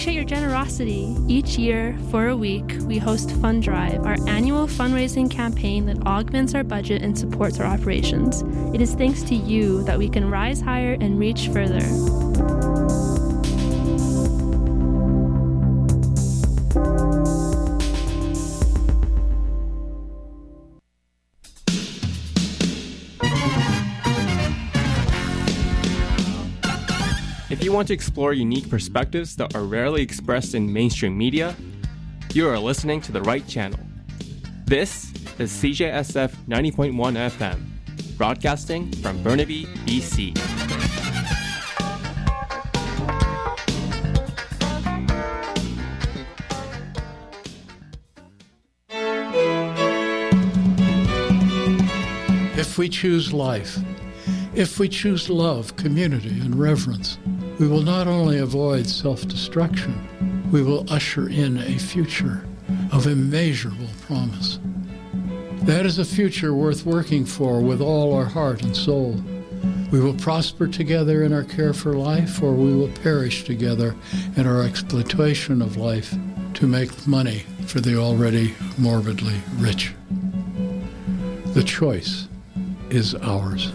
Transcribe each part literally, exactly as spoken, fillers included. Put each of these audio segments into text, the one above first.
appreciate your generosity. Each year, for a week, we host Fund Drive, our annual fundraising campaign that augments our budget and supports our operations. It is thanks to you that we can rise higher and reach further. If you want to explore unique perspectives that are rarely expressed in mainstream media, you are listening to the right channel. This is C J S F ninety point one F M, broadcasting from Burnaby, B C. If we choose life, if we choose love, community, and reverence, we will not only avoid self-destruction, we will usher in a future of immeasurable promise. That is a future worth working for with all our heart and soul. We will prosper together in our care for life, or we will perish together in our exploitation of life to make money for the already morbidly rich. The choice is ours.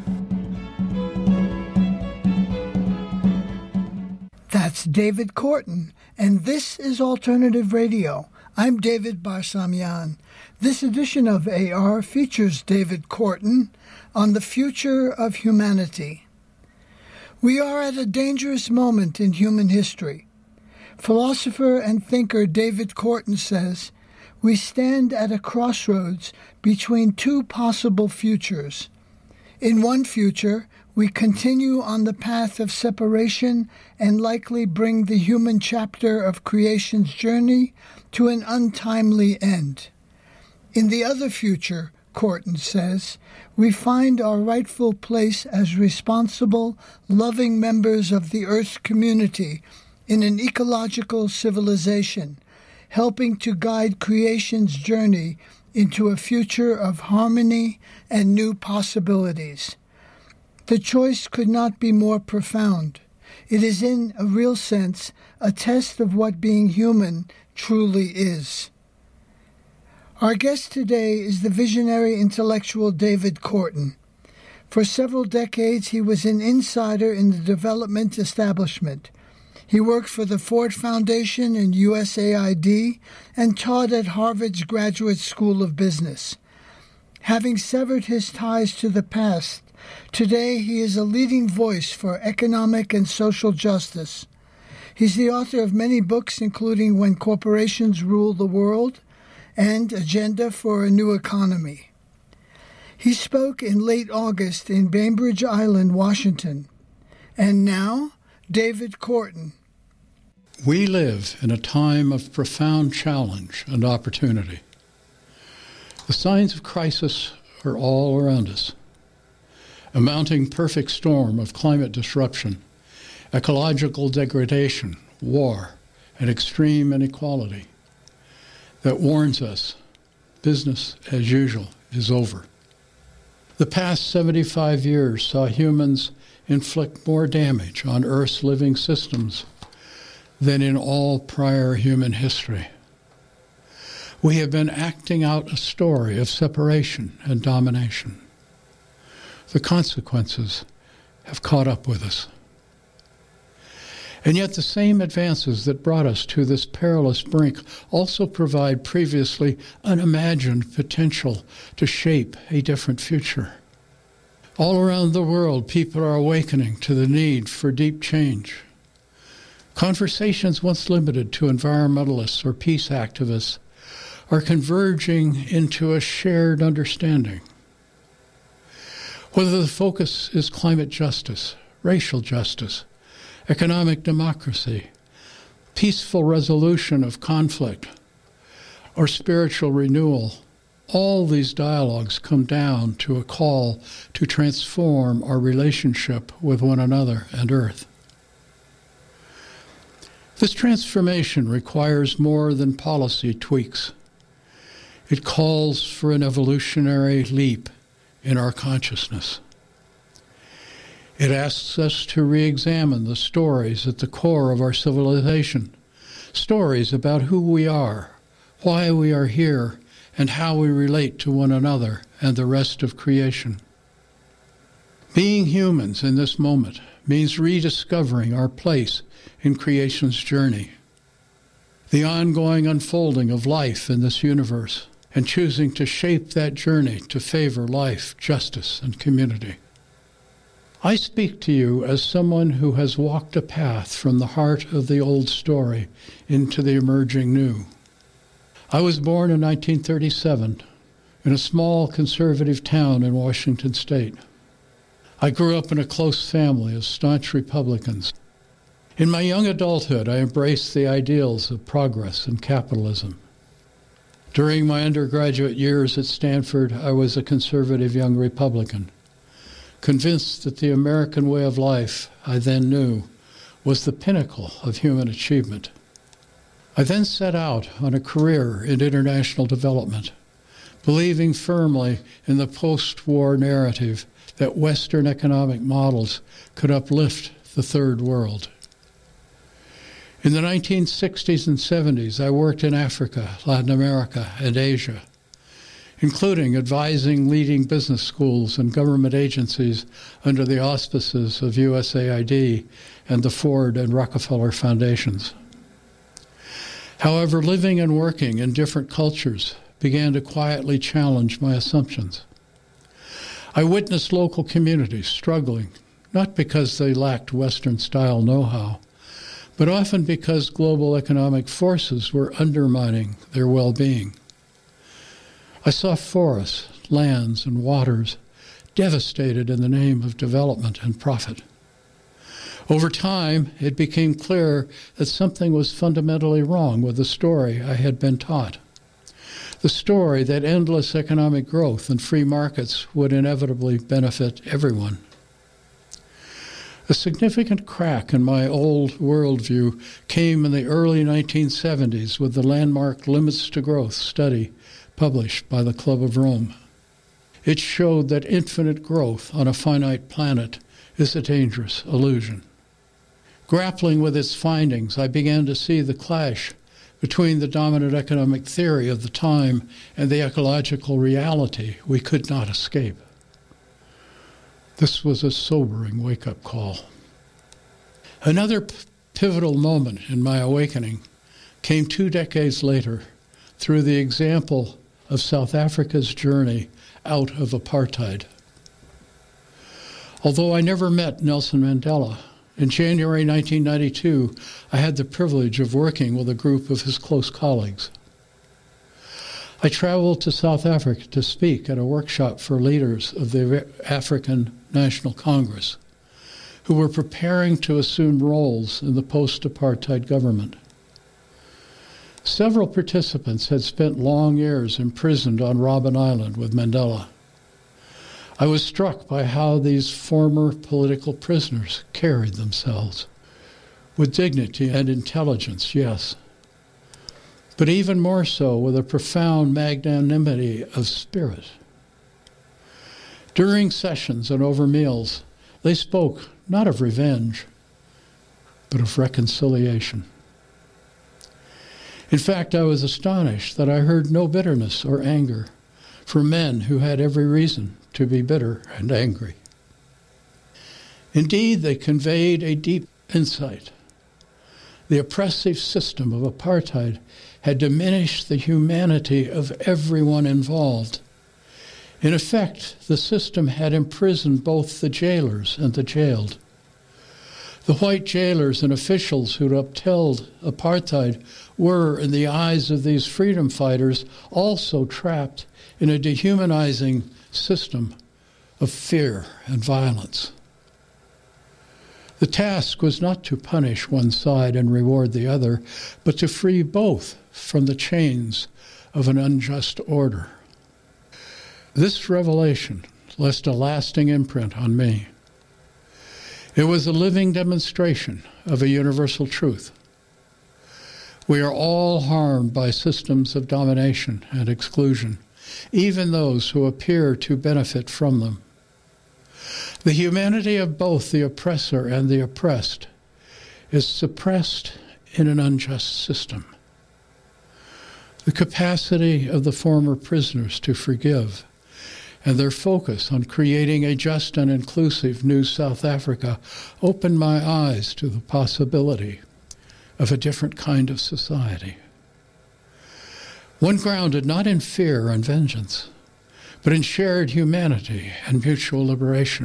That's David Korten, and this is Alternative Radio. I'm David Barsamian. This edition of A R features David Korten on the future of humanity. We are at a dangerous moment in human history. Philosopher and thinker David Korten says, we stand at a crossroads between two possible futures. In one future, we continue on the path of separation and likely bring the human chapter of creation's journey to an untimely end. In the other future, Korten says, we find our rightful place as responsible, loving members of the Earth's community in an ecological civilization, helping to guide creation's journey into a future of harmony and new possibilities. The choice could not be more profound. It is, in a real sense, a test of what being human truly is. Our guest today is the visionary intellectual David Korten. For several decades, he was an insider in the development establishment. He worked for the Ford Foundation and U S A I D and taught at Harvard's Graduate School of Business. Having severed his ties to the past, today he is a leading voice for economic and social justice. He's the author of many books, including When Corporations Rule the World and Agenda for a New Economy. He spoke in late August in Bainbridge Island, Washington. And now, David Korten. We live in a time of profound challenge and opportunity. The signs of crisis are all around us. A mounting perfect storm of climate disruption, ecological degradation, war, and extreme inequality that warns us business as usual is over. The past seventy-five years saw humans inflict more damage on Earth's living systems than in all prior human history. We have been acting out a story of separation and domination. The consequences have caught up with us. And yet the same advances that brought us to this perilous brink also provide previously unimagined potential to shape a different future. All around the world, people are awakening to the need for deep change. Conversations once limited to environmentalists or peace activists are converging into a shared understanding. Whether the focus is climate justice, racial justice, economic democracy, peaceful resolution of conflict, or spiritual renewal, all these dialogues come down to a call to transform our relationship with one another and Earth. This transformation requires more than policy tweaks. It calls for an evolutionary leap in our consciousness. It asks us to re-examine the stories at the core of our civilization, stories about who we are, why we are here, and how we relate to one another and the rest of creation. Being humans in this moment means rediscovering our place in creation's journey, the ongoing unfolding of life in this universe, and choosing to shape that journey to favor life, justice, and community. I speak to you as someone who has walked a path from the heart of the old story into the emerging new. I was born in nineteen thirty-seven in a small conservative town in Washington State. I grew up in a close family of staunch Republicans. In my young adulthood, I embraced the ideals of progress and capitalism. During my undergraduate years at Stanford, I was a conservative young Republican, convinced that the American way of life I then knew was the pinnacle of human achievement. I then set out on a career in international development, believing firmly in the post-war narrative that Western economic models could uplift the third world. In the nineteen sixties and seventies, I worked in Africa, Latin America, and Asia, including advising leading business schools and government agencies under the auspices of U S A I D and the Ford and Rockefeller Foundations. However, living and working in different cultures began to quietly challenge my assumptions. I witnessed local communities struggling, not because they lacked Western-style know-how, but often because global economic forces were undermining their well-being. I saw forests, lands, and waters devastated in the name of development and profit. Over time, it became clear that something was fundamentally wrong with the story I had been taught. The story that endless economic growth and free markets would inevitably benefit everyone. A significant crack in my old worldview came in the early nineteen seventies with the landmark Limits to Growth study published by the Club of Rome. It showed that infinite growth on a finite planet is a dangerous illusion. Grappling with its findings, I began to see the clash between the dominant economic theory of the time and the ecological reality we could not escape. This was a sobering wake-up call. Another p- pivotal moment in my awakening came two decades later through the example of South Africa's journey out of apartheid. Although I never met Nelson Mandela, in January nineteen ninety-two, I had the privilege of working with a group of his close colleagues. I traveled to South Africa to speak at a workshop for leaders of the African National Congress, who were preparing to assume roles in the post-apartheid government. Several participants had spent long years imprisoned on Robben Island with Mandela. I was struck by how these former political prisoners carried themselves. With dignity and intelligence, yes, but even more so with a profound magnanimity of spirit. During sessions and over meals, they spoke not of revenge, but of reconciliation. In fact, I was astonished that I heard no bitterness or anger for men who had every reason to be bitter and angry. Indeed, they conveyed a deep insight. The oppressive system of apartheid had diminished the humanity of everyone involved. In effect, the system had imprisoned both the jailers and the jailed. The white jailers and officials who'd upheld apartheid were, in the eyes of these freedom fighters, also trapped in a dehumanizing system of fear and violence. The task was not to punish one side and reward the other, but to free both from the chains of an unjust order. This revelation left a lasting imprint on me. It was a living demonstration of a universal truth. We are all harmed by systems of domination and exclusion, even those who appear to benefit from them. The humanity of both the oppressor and the oppressed is suppressed in an unjust system. The capacity of the former prisoners to forgive and their focus on creating a just and inclusive new South Africa opened my eyes to the possibility of a different kind of society. One grounded not in fear and vengeance, but in shared humanity and mutual liberation.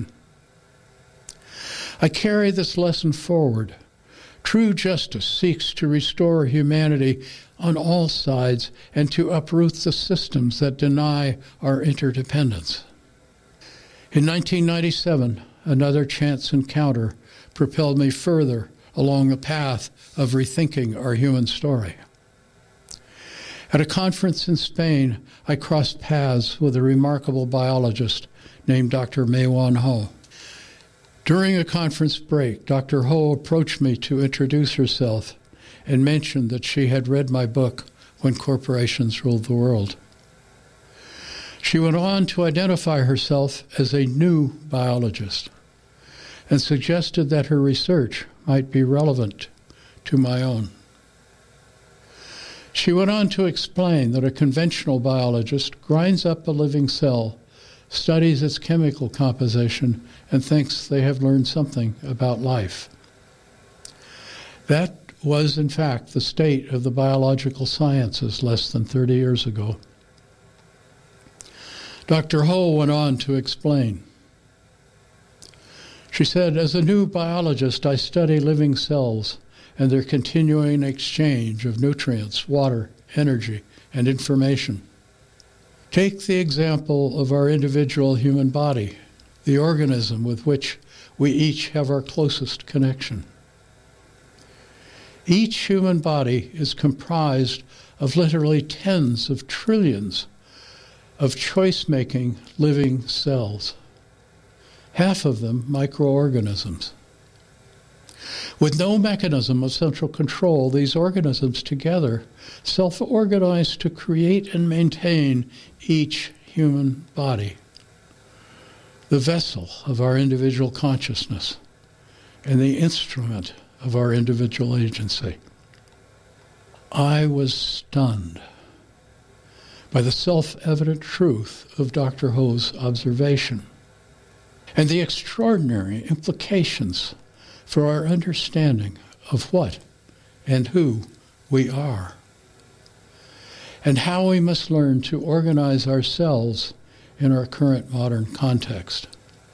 I carry this lesson forward. True justice seeks to restore humanity on all sides and to uproot the systems that deny our interdependence. In nineteen ninety-seven, another chance encounter propelled me further along the path of rethinking our human story. At a conference in Spain, I crossed paths with a remarkable biologist named Doctor Mae-Wan Ho. During a conference break, Doctor Ho approached me to introduce herself and mentioned that she had read my book, When Corporations Ruled the World. She went on to identify herself as a new biologist and suggested that her research might be relevant to my own. She went on to explain that a conventional biologist grinds up a living cell, studies its chemical composition, and thinks they have learned something about life. That was, in fact, the state of the biological sciences less than thirty years ago. Doctor Ho went on to explain. She said, as a new biologist, I study living cells and their continuing exchange of nutrients, water, energy, and information. Take the example of our individual human body, the organism with which we each have our closest connection. Each human body is comprised of literally tens of trillions of choice-making living cells, half of them microorganisms. With no mechanism of central control, these organisms together self-organize to create and maintain each human body, the vessel of our individual consciousness and the instrument of our individual agency. I was stunned by the self-evident truth of Doctor Ho's observation and the extraordinary implications for our understanding of what and who we are, and how we must learn to organize ourselves in our current modern context.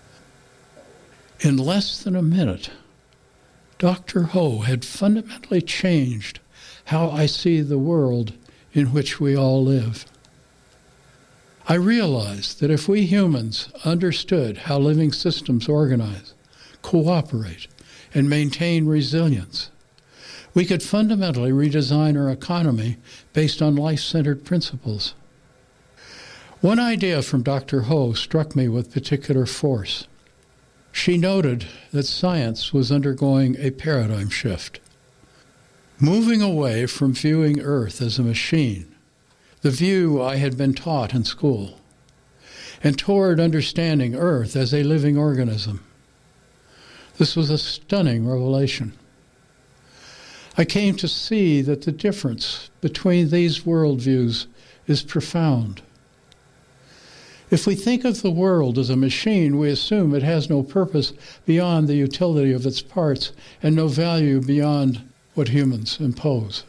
In less than a minute, Doctor Ho had fundamentally changed how I see the world in which we all live. I realized that if we humans understood how living systems organize, cooperate, and maintain resilience, we could fundamentally redesign our economy based on life-centered principles. One idea from Doctor Ho struck me with particular force. She noted that science was undergoing a paradigm shift, moving away from viewing Earth as a machine, the view I had been taught in school, and toward understanding Earth as a living organism. This was a stunning revelation. I came to see that the difference between these worldviews is profound. If we think of the world as a machine, we assume it has no purpose beyond the utility of its parts and no value beyond what humans impose.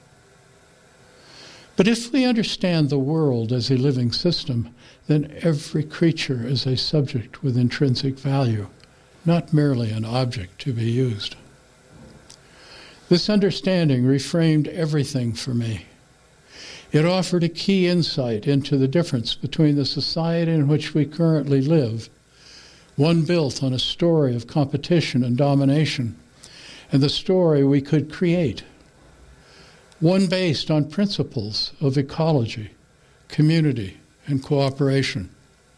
But if we understand the world as a living system, then every creature is a subject with intrinsic value, not merely an object to be used. This understanding reframed everything for me. It offered a key insight into the difference between the society in which we currently live, one built on a story of competition and domination, and the story we could create, one based on principles of ecology, community, and cooperation.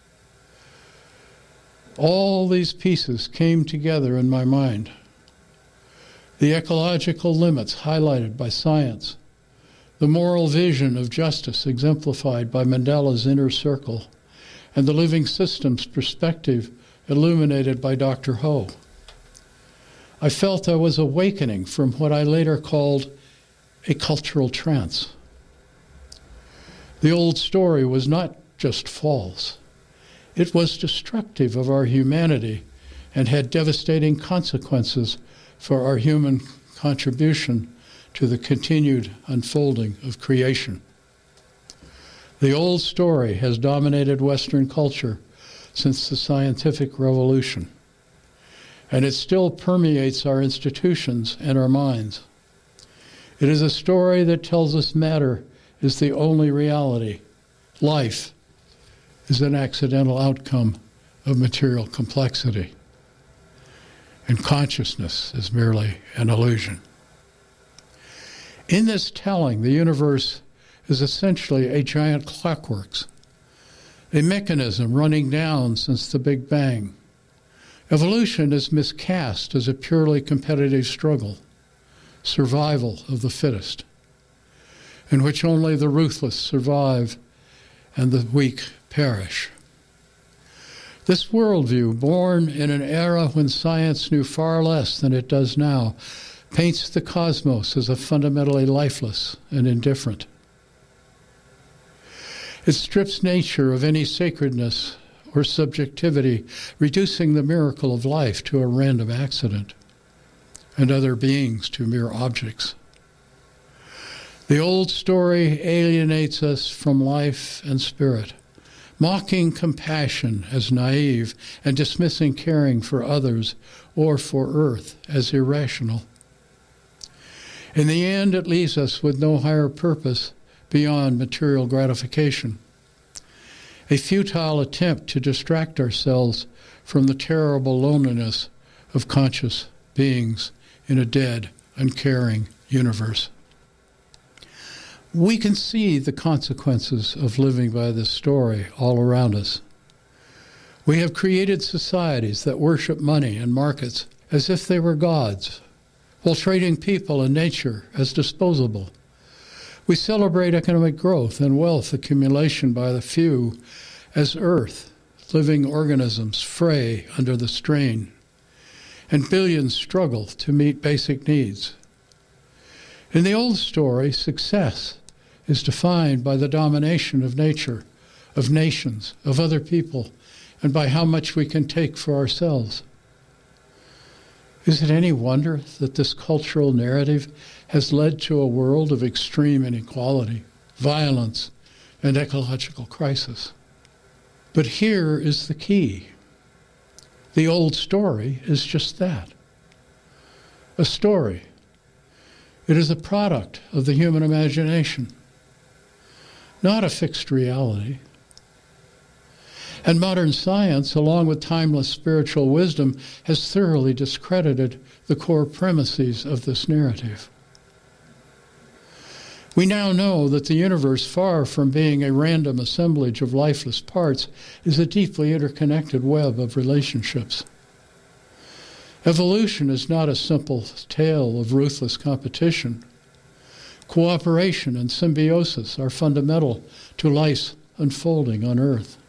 All these pieces came together in my mind. The ecological limits highlighted by science, the moral vision of justice exemplified by Mandela's inner circle, and the living systems perspective illuminated by Doctor Ho. I felt I was awakening from what I later called a cultural trance. The old story was not just false. It was destructive of our humanity and had devastating consequences for our human contribution to the continued unfolding of creation. The old story has dominated Western culture since the scientific revolution, and it still permeates our institutions and our minds. It is a story that tells us matter is the only reality. Life is an accidental outcome of material complexity, and consciousness is merely an illusion. In this telling, the universe is essentially a giant clockworks, a mechanism running down since the Big Bang. Evolution is miscast as a purely competitive struggle, survival of the fittest, in which only the ruthless survive and the weak perish. This worldview, born in an era when science knew far less than it does now, paints the cosmos as a fundamentally lifeless and indifferent. It strips nature of any sacredness or subjectivity, reducing the miracle of life to a random accident, and other beings to mere objects. The old story alienates us from life and spirit, mocking compassion as naive and dismissing caring for others or for Earth as irrational. In the end, it leaves us with no higher purpose beyond material gratification, a futile attempt to distract ourselves from the terrible loneliness of conscious beings in a dead, uncaring universe. We can see the consequences of living by this story all around us. We have created societies that worship money and markets as if they were gods, while treating people and nature as disposable. We celebrate economic growth and wealth accumulation by the few as earth, living organisms fray under the strain, and billions struggle to meet basic needs. In the old story, success is defined by the domination of nature, of nations, of other people, and by how much we can take for ourselves. Is it any wonder that this cultural narrative has led to a world of extreme inequality, violence, and ecological crisis? But here is the key. The old story is just that, a story. It is a product of the human imagination, not a fixed reality. And modern science, along with timeless spiritual wisdom, has thoroughly discredited the core premises of this narrative. We now know that the universe, far from being a random assemblage of lifeless parts, is a deeply interconnected web of relationships. Evolution is not a simple tale of ruthless competition. Cooperation and symbiosis are fundamental to life's unfolding on Earth.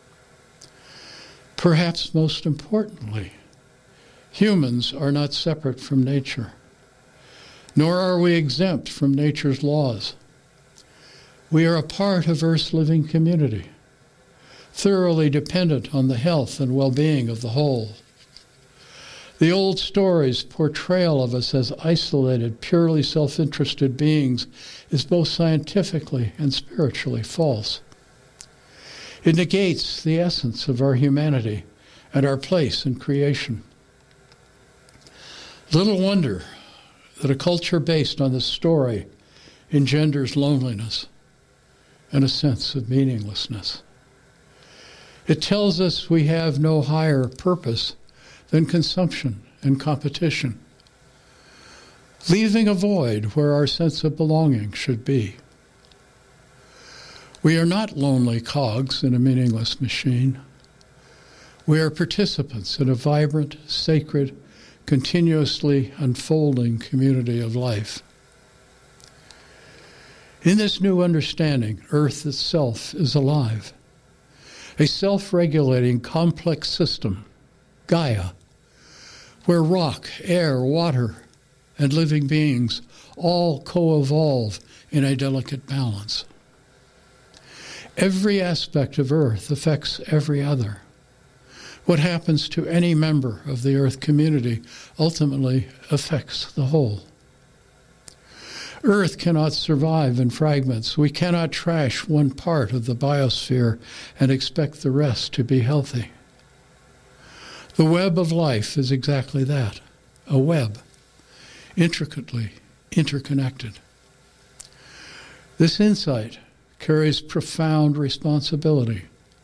Perhaps most importantly, humans are not separate from nature, nor are we exempt from nature's laws. We are a part of Earth's living community, thoroughly dependent on the health and well-being of the whole. The old story's portrayal of us as isolated, purely self-interested beings is both scientifically and spiritually false. It negates the essence of our humanity and our place in creation. Little wonder that a culture based on this story engenders loneliness and a sense of meaninglessness. It tells us we have no higher purpose than consumption and competition, leaving a void where our sense of belonging should be. We are not lonely cogs in a meaningless machine. We are participants in a vibrant, sacred, continuously unfolding community of life. In this new understanding, Earth itself is alive, a self-regulating complex system Gaia, where rock, air, water, and living beings all co-evolve in a delicate balance. Every aspect of Earth affects every other. What happens to any member of the Earth community ultimately affects the whole. Earth cannot survive in fragments. We cannot trash one part of the biosphere and expect the rest to be healthy. The web of life is exactly that, a web, intricately interconnected. This insight carries profound responsibility.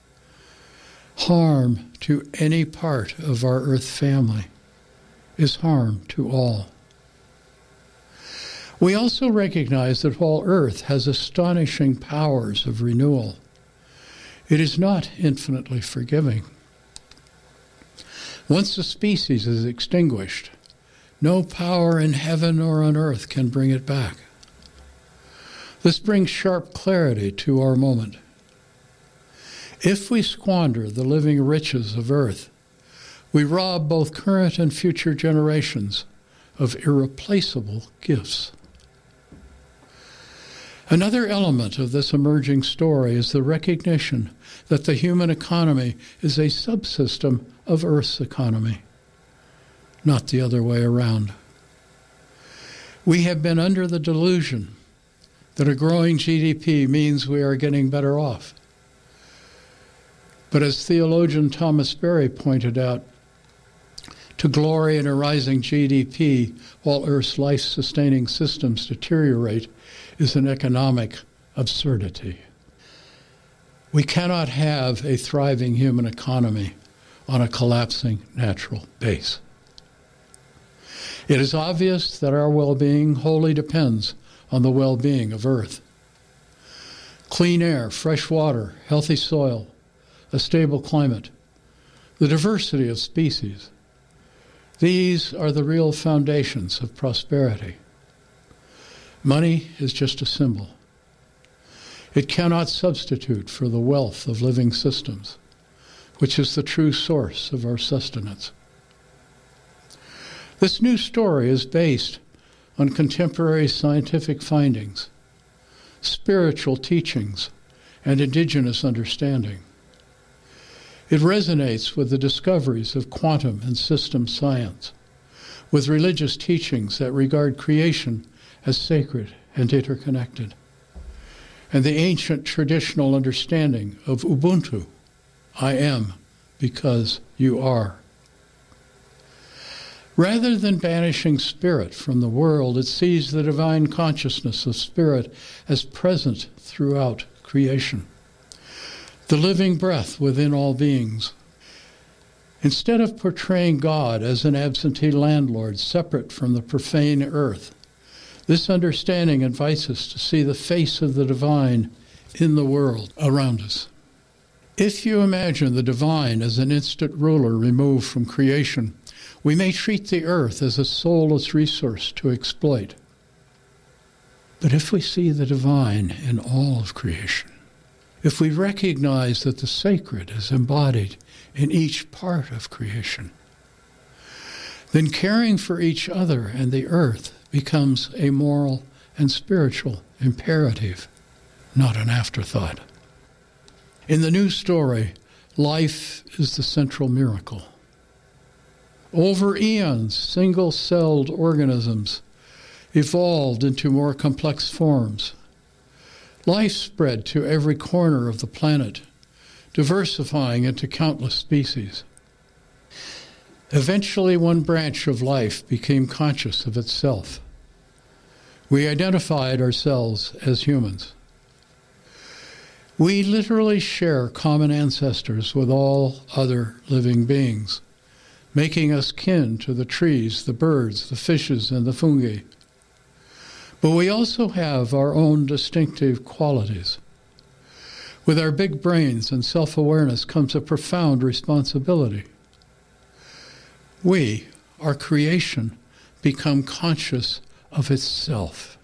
Harm to any part of our Earth family is harm to all. We also recognize that while Earth has astonishing powers of renewal, it is not infinitely forgiving. Once a species is extinguished, no power in heaven or on earth can bring it back. This brings sharp clarity to our moment. If we squander the living riches of Earth, we rob both current and future generations of irreplaceable gifts. Another element of this emerging story is the recognition that the human economy is a subsystem of Earth's economy, not the other way around. We have been under the delusion that a growing G D P means we are getting better off. But as theologian Thomas Berry pointed out, to glory in a rising G D P while Earth's life-sustaining systems deteriorate is an economic absurdity. We cannot have a thriving human economy on a collapsing natural base. It is obvious that our well-being wholly depends on the well-being of Earth. Clean air, fresh water, healthy soil, a stable climate, the diversity of species. These are the real foundations of prosperity. Money is just a symbol. It cannot substitute for the wealth of living systems, which is the true source of our sustenance. This new story is based on contemporary scientific findings, spiritual teachings, and indigenous understanding. It resonates with the discoveries of quantum and system science, with religious teachings that regard creation as sacred and interconnected, and the ancient traditional understanding of Ubuntu, I am because you are. Rather than banishing spirit from the world, it sees the divine consciousness of spirit as present throughout creation, the living breath within all beings. Instead of portraying God as an absentee landlord separate from the profane earth, this understanding invites us to see the face of the divine in the world around us. If you imagine the divine as an instant ruler removed from creation, we may treat the earth as a soulless resource to exploit. But if we see the divine in all of creation, if we recognize that the sacred is embodied in each part of creation, then caring for each other and the earth becomes a moral and spiritual imperative, not an afterthought. In the new story, life is the central miracle. Over eons, single-celled organisms evolved into more complex forms. Life spread to every corner of the planet, diversifying into countless species. Eventually, one branch of life became conscious of itself. We identified ourselves as humans. We literally share common ancestors with all other living beings, making us kin to the trees, the birds, the fishes, and the fungi. But we also have our own distinctive qualities. With our big brains and self-awareness comes a profound responsibility. We, our creation, become conscious of itself.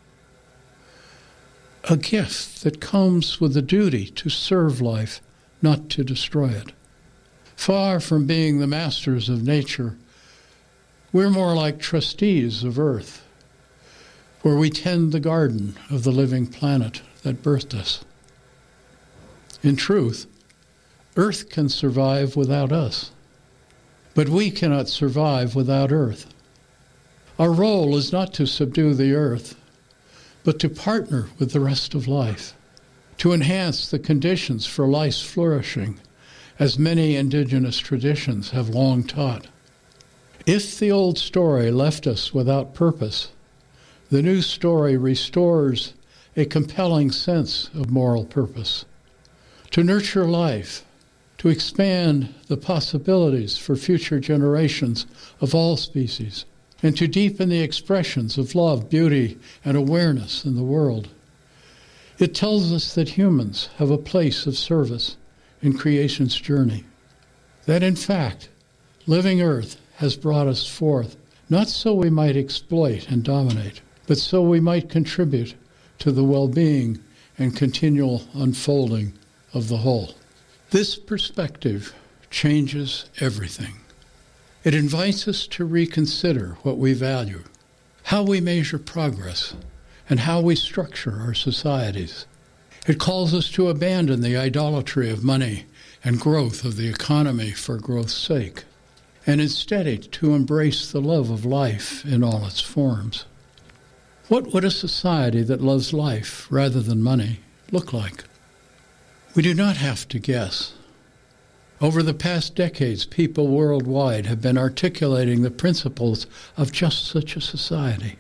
A gift that comes with the duty to serve life, not to destroy it. Far from being the masters of nature, we're more like trustees of Earth, where we tend the garden of the living planet that birthed us. In truth, Earth can survive without us, but we cannot survive without Earth. Our role is not to subdue the Earth, but to partner with the rest of life, to enhance the conditions for life's flourishing, as many indigenous traditions have long taught. If the old story left us without purpose, the new story restores a compelling sense of moral purpose, to nurture life, to expand the possibilities for future generations of all species, and to deepen the expressions of love, beauty, and awareness in the world. It tells us that humans have a place of service in creation's journey, that in fact, living Earth has brought us forth, not so we might exploit and dominate, but so we might contribute to the well-being and continual unfolding of the whole. This perspective changes everything. It invites us to reconsider what we value, how we measure progress, and how we structure our societies. It calls us to abandon the idolatry of money and growth of the economy for growth's sake, and instead to embrace the love of life in all its forms. What would a society that loves life rather than money look like? We do not have to guess. Over the past decades, people worldwide have been articulating the principles of just such a society.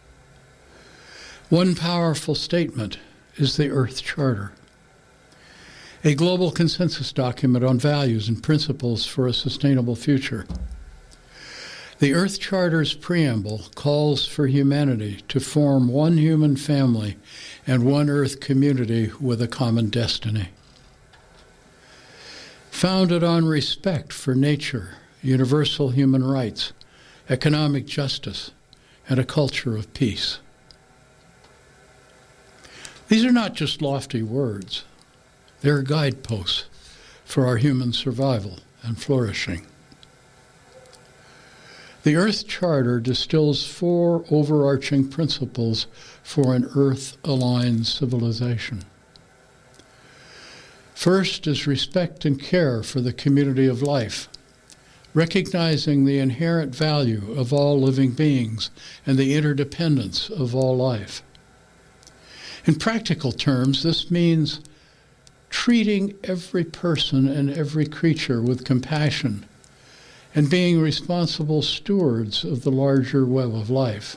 One powerful statement is the Earth Charter, a global consensus document on values and principles for a sustainable future. The Earth Charter's preamble calls for humanity to form one human family and one Earth community with a common destiny. Founded on respect for nature, universal human rights, economic justice, and a culture of peace. These are not just lofty words. They're guideposts for our human survival and flourishing. The Earth Charter distills four overarching principles for an Earth-aligned civilization. First is respect and care for the community of life, recognizing the inherent value of all living beings and the interdependence of all life. In practical terms, this means treating every person and every creature with compassion and being responsible stewards of the larger web of life.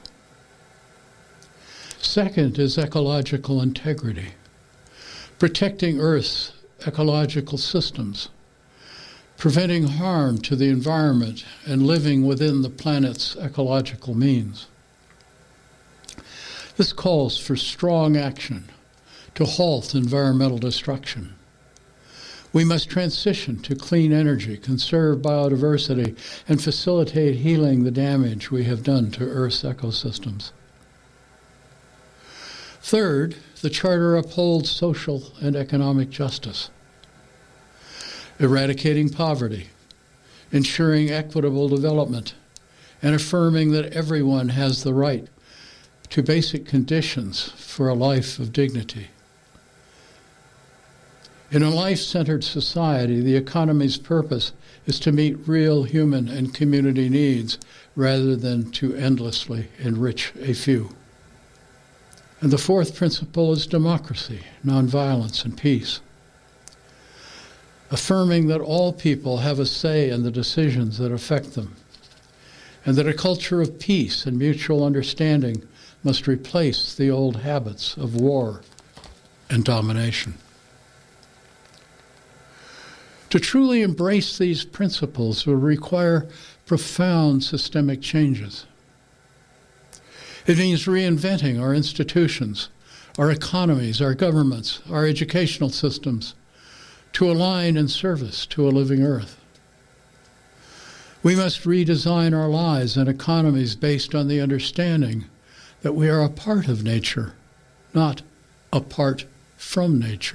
Second is ecological integrity, protecting Earth's ecological systems, preventing harm to the environment and living within the planet's ecological means. This calls for strong action to halt environmental destruction. We must transition to clean energy, conserve biodiversity, and facilitate healing the damage we have done to Earth's ecosystems. Third, the Charter upholds social and economic justice, eradicating poverty, ensuring equitable development, and affirming that everyone has the right to basic conditions for a life of dignity. In a life-centered society, the economy's purpose is to meet real human and community needs rather than to endlessly enrich a few. And the fourth principle is democracy, nonviolence, and peace, affirming that all people have a say in the decisions that affect them, and that a culture of peace and mutual understanding must replace the old habits of war and domination. To truly embrace these principles will require profound systemic changes. It means reinventing our institutions, our economies, our governments, our educational systems, to align in service to a living Earth. We must redesign our lives and economies based on the understanding that we are a part of nature, not apart from nature.